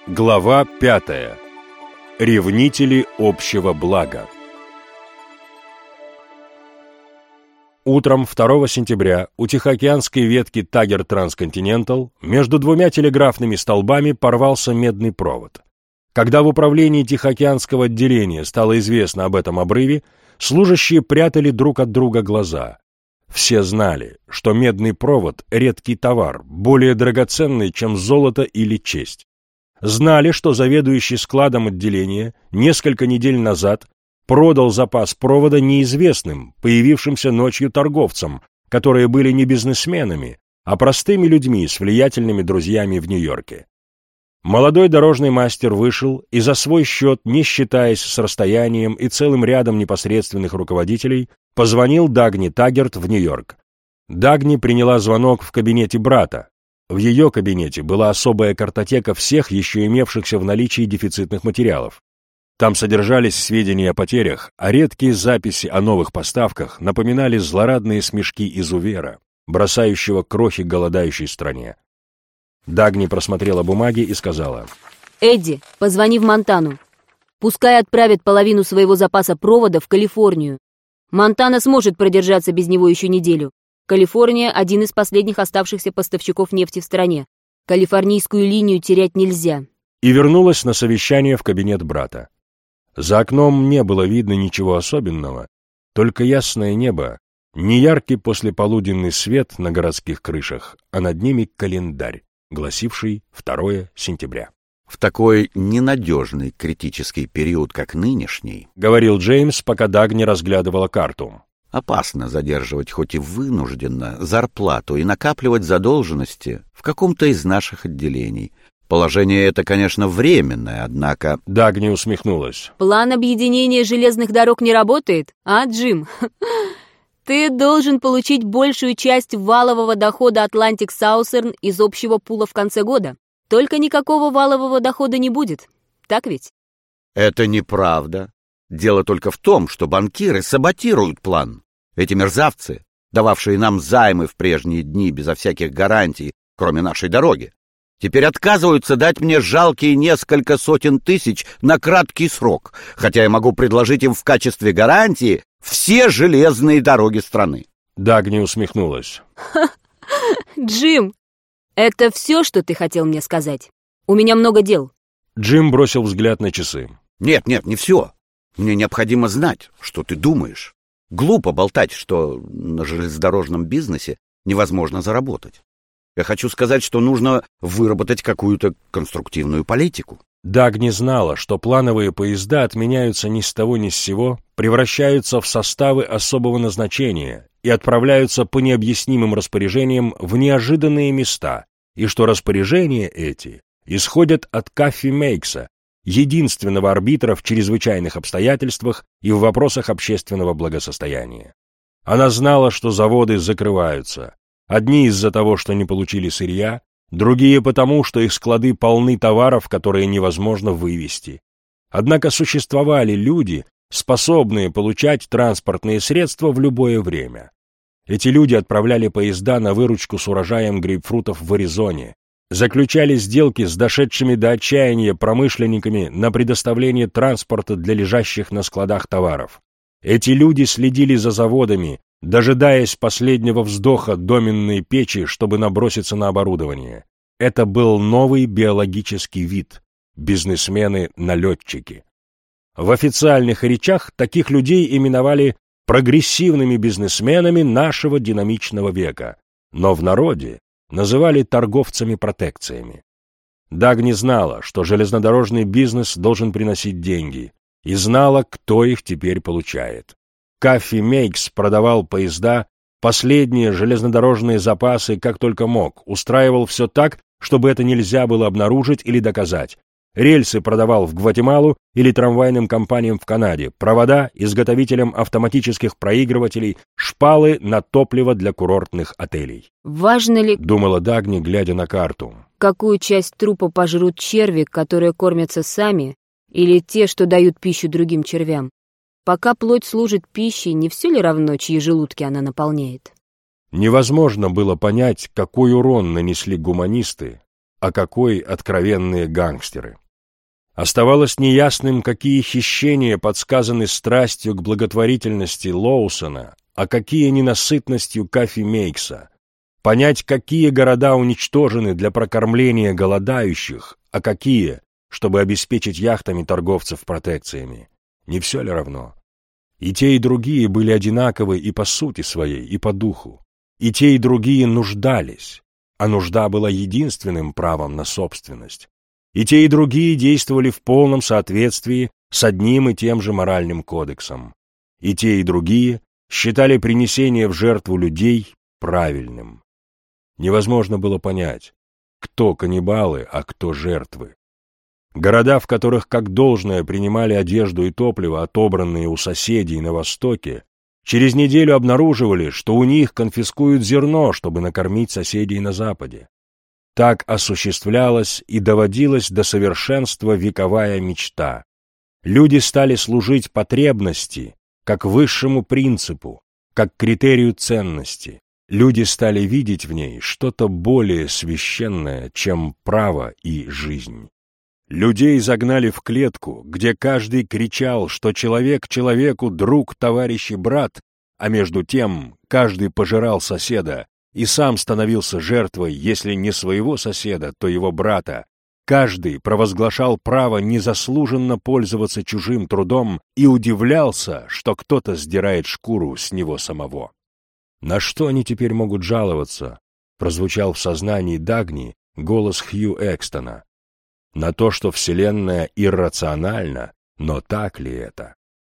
Глава 5. Ревнители общего блага. Утром 2 сентября у Тихоокеанской ветки Тагер Трансконтинентал между двумя телеграфными столбами порвался медный провод. Когда в управлении Тихоокеанского отделения стало известно об этом обрыве, служащие прятали друг от друга глаза. Все знали, что медный провод – редкий товар, более драгоценный, чем золото или честь. Знали, что заведующий складом отделения несколько недель назад продал запас провода неизвестным, появившимся ночью торговцам, которые были не бизнесменами, а простыми людьми с влиятельными друзьями в Нью-Йорке. Молодой дорожный мастер вышел и за свой счет, не считаясь с расстоянием и целым рядом непосредственных руководителей, позвонил Дагни Таггерт в Нью-Йорк. Дагни приняла звонок в кабинете брата. В ее кабинете была особая картотека всех еще имевшихся в наличии дефицитных материалов. Там содержались сведения о потерях, а редкие записи о новых поставках напоминали злорадные смешки изувера, бросающего крохи голодающей стране. Дагни просмотрела бумаги и сказала: «Эдди, позвони в Монтану. Пускай отправят половину своего запаса провода в Калифорнию. Монтана сможет продержаться без него еще неделю. Калифорния – один из последних оставшихся поставщиков нефти в стране. Калифорнийскую линию терять нельзя». И вернулась на совещание в кабинет брата. За окном не было видно ничего особенного, только ясное небо, неяркий послеполуденный свет на городских крышах, а над ними календарь, гласивший 2 сентября. «В такой ненадежный критический период, как нынешний, — говорил Джеймс, пока Дагни разглядывала карту, — опасно задерживать хоть и вынужденно зарплату и накапливать задолженности в каком-то из наших отделений. Положение это, конечно, временное, однако...» Дагни усмехнулась. «План объединения железных дорог не работает, а, Джим? Ты должен получить большую часть валового дохода Atlantic Southern из общего пула в конце года. Только никакого валового дохода не будет, так ведь?» «Это неправда. Дело только в том, что банкиры саботируют план. Эти мерзавцы, дававшие нам займы в прежние дни безо всяких гарантий, кроме нашей дороги, теперь отказываются дать мне жалкие несколько сотен тысяч на краткий срок, хотя я могу предложить им в качестве гарантии все железные дороги страны». Дагни усмехнулась. «Джим, это все, что ты хотел мне сказать? У меня много дел». Джим бросил взгляд на часы. «Нет, не все. Мне необходимо знать, что ты думаешь. Глупо болтать, что на железнодорожном бизнесе невозможно заработать. Я хочу сказать, что нужно выработать какую-то конструктивную политику». Дагни знала, что плановые поезда отменяются ни с того ни с сего, превращаются в составы особого назначения и отправляются по необъяснимым распоряжениям в неожиданные места, и что распоряжения эти исходят от Каффи Мейкса, единственного арбитра в чрезвычайных обстоятельствах и в вопросах общественного благосостояния. Она знала, что заводы закрываются, одни из-за того, что не получили сырья, другие потому, что их склады полны товаров, которые невозможно вывести. Однако существовали люди, способные получать транспортные средства в любое время. Эти люди отправляли поезда на выручку с урожаем грейпфрутов в Аризоне, заключали сделки с дошедшими до отчаяния промышленниками на предоставление транспорта для лежащих на складах товаров. Эти люди следили за заводами, дожидаясь последнего вздоха доменной печи, чтобы наброситься на оборудование. Это был новый биологический вид – бизнесмены-налетчики. В официальных речах таких людей именовали прогрессивными бизнесменами нашего динамичного века, но в народе называли торговцами-протекциями. Дагни знала, что железнодорожный бизнес должен приносить деньги, и знала, кто их теперь получает. Каффи Мейкс продавал поезда, последние железнодорожные запасы как только мог, устраивал все так, чтобы это нельзя было обнаружить или доказать. Рельсы продавал в Гватемалу или трамвайным компаниям в Канаде, провода изготовителям автоматических проигрывателей, шпалы на топливо для курортных отелей. «Важно ли, — думала Дагни, глядя на карту, — какую часть трупа пожрут черви, которые кормятся сами, или те, что дают пищу другим червям? Пока плоть служит пищей, не все ли равно, чьи желудки она наполняет?» Невозможно было понять, какой урон нанесли гуманисты, а какой откровенные гангстеры. Оставалось неясным, какие хищения подсказаны страстью к благотворительности Лоусона, а какие ненасытностью Кафи Мейкса. Понять, какие города уничтожены для прокормления голодающих, а какие, чтобы обеспечить яхтами торговцев протекциями. Не все ли равно? И те, и другие были одинаковы и по сути своей, и по духу. И те, и другие нуждались, а нужда была единственным правом на собственность. И те, и другие действовали в полном соответствии с одним и тем же моральным кодексом. И те, и другие считали принесение в жертву людей правильным. Невозможно было понять, кто каннибалы, а кто жертвы. Города, в которых как должное принимали одежду и топливо, отобранные у соседей на Востоке, через неделю обнаруживали, что у них конфискуют зерно, чтобы накормить соседей на Западе. Так осуществлялась и доводилась до совершенства вековая мечта. Люди стали служить потребности, как высшему принципу, как критерию ценности. Люди стали видеть в ней что-то более священное, чем право и жизнь. Людей загнали в клетку, где каждый кричал, что человек человеку друг, товарищ и брат, а между тем каждый пожирал соседа и сам становился жертвой, если не своего соседа, то его брата. Каждый провозглашал право незаслуженно пользоваться чужим трудом и удивлялся, что кто-то сдирает шкуру с него самого. «На что они теперь могут жаловаться?» — прозвучал в сознании Дагни голос Хью Экстона. «На то, что Вселенная иррациональна, но так ли это?»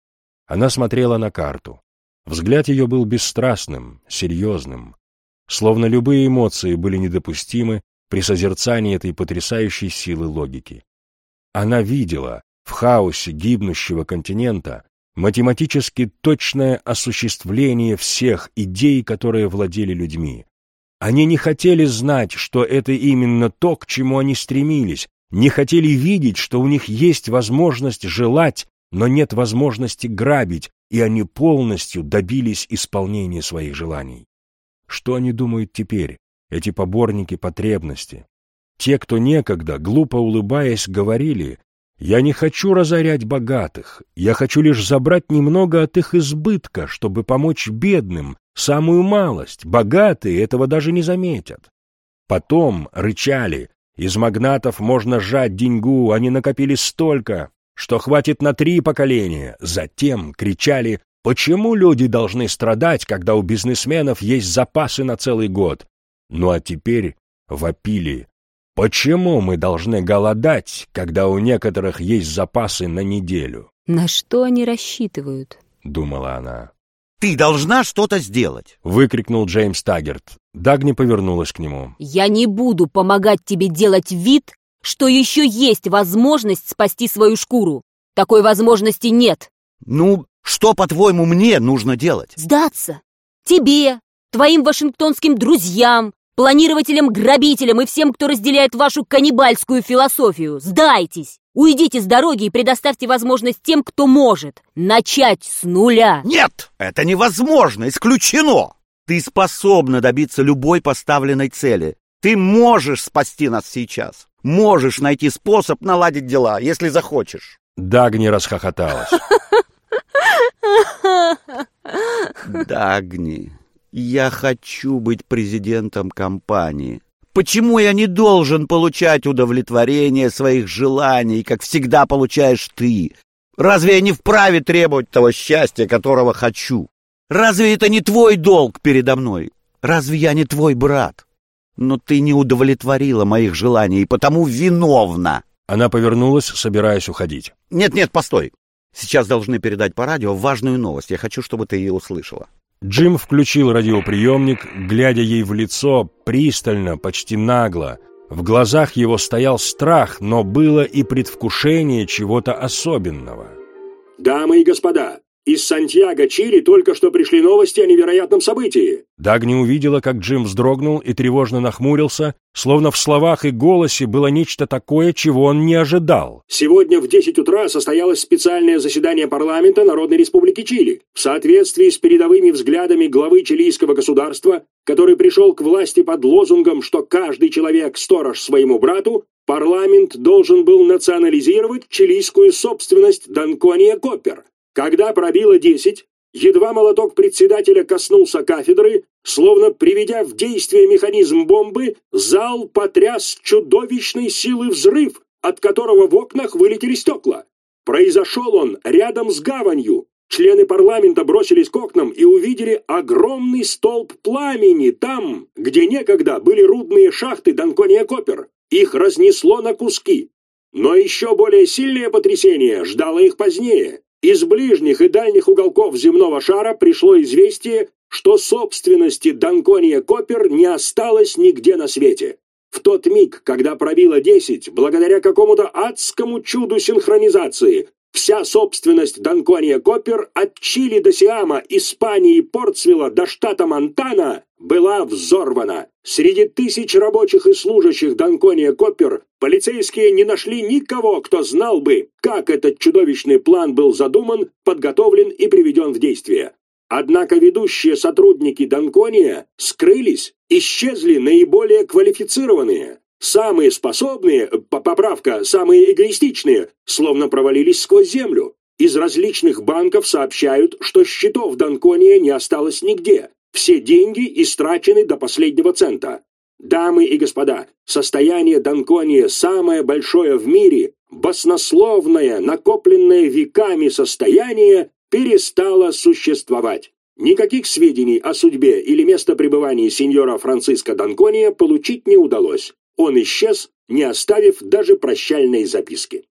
Она смотрела на карту. Взгляд ее был бесстрастным, серьезным. Словно любые эмоции были недопустимы при созерцании этой потрясающей силы логики. Она видела в хаосе гибнущего континента математически точное осуществление всех идей, которые владели людьми. Они не хотели знать, что это именно то, к чему они стремились, не хотели видеть, что у них есть возможность желать, но нет возможности грабить, и они полностью добились исполнения своих желаний. Что они думают теперь, эти поборники потребности? Те, кто некогда, глупо улыбаясь, говорили: «Я не хочу разорять богатых, я хочу лишь забрать немного от их избытка, чтобы помочь бедным, самую малость, богатые этого даже не заметят». Потом рычали: «Из магнатов можно сжать деньгу, они накопили столько, что хватит на 3 поколения». Затем кричали: «Почему люди должны страдать, когда у бизнесменов есть запасы на целый год?» Ну а теперь вопили: «Почему мы должны голодать, когда у некоторых есть запасы на неделю?» «На что они рассчитывают?» — думала она. «Ты должна что-то сделать!» — выкрикнул Джеймс Таггерт. Дагни повернулась к нему. «Я не буду помогать тебе делать вид, что еще есть возможность спасти свою шкуру. Такой возможности нет». «Ну, что, по-твоему, мне нужно делать?» «Сдаться. Тебе, твоим вашингтонским друзьям, планирователям-грабителям и всем, кто разделяет вашу каннибальскую философию. Сдайтесь! Уйдите с дороги и предоставьте возможность тем, кто может. Начать с нуля!» «Нет, это невозможно, исключено! Ты способна добиться любой поставленной цели. Ты можешь спасти нас сейчас. Можешь найти способ наладить дела, если захочешь». Дагни расхохоталась. «Дагни, я хочу быть президентом компании. Почему я не должен получать удовлетворение своих желаний, как всегда получаешь ты? Разве я не вправе требовать того счастья, которого хочу? Разве это не твой долг передо мной? Разве я не твой брат? Но ты не удовлетворила моих желаний, и потому виновна». Она повернулась, собираясь уходить. «Нет, постой. Сейчас должны передать по радио важную новость. Я хочу, чтобы ты ее услышала». Джим включил радиоприемник, глядя ей в лицо пристально, почти нагло. В глазах его стоял страх, но было и предвкушение чего-то особенного. «Дамы и господа, Из Сантьяго, Чили, только что пришли новости о невероятном событии». Дагни увидела, как Джим вздрогнул и тревожно нахмурился, словно в словах и голосе было нечто такое, чего он не ожидал. «Сегодня в 10 утра состоялось специальное заседание парламента Народной Республики Чили. В соответствии с передовыми взглядами главы чилийского государства, который пришел к власти под лозунгом, что каждый человек сторож своему брату, парламент должен был национализировать чилийскую собственность Данкония Коппер. Когда пробило 10, едва молоток председателя коснулся кафедры, словно приведя в действие механизм бомбы, зал потряс чудовищной силы взрыв, от которого в окнах вылетели стекла. Произошел он рядом с гаванью. Члены парламента бросились к окнам и увидели огромный столб пламени там, где некогда были рудные шахты Данкония Коппер. Их разнесло на куски. Но еще более сильное потрясение ждало их позднее. Из ближних и дальних уголков земного шара пришло известие, что собственности Данкония Коппер не осталось нигде на свете. В тот миг, когда пробило 10, благодаря какому-то адскому чуду синхронизации, вся собственность Данкония Коппер от Чили до Сиама, Испании и Портсвилла до штата Монтана была взорвана. Среди тысяч рабочих и служащих Данкония Коппер полицейские не нашли никого, кто знал бы, как этот чудовищный план был задуман, подготовлен и приведен в действие. Однако ведущие сотрудники Данкония скрылись, исчезли наиболее квалифицированные. Самые способные, самые эгоистичные, словно провалились сквозь землю. Из различных банков сообщают, что счетов Данкония не осталось нигде. Все деньги истрачены до последнего цента. Дамы и господа, состояние Данкония самое большое в мире, баснословное, накопленное веками состояние, перестало существовать. Никаких сведений о судьбе или местопребывании сеньора Франциско Данкония получить не удалось. Он исчез, не оставив даже прощальной записки.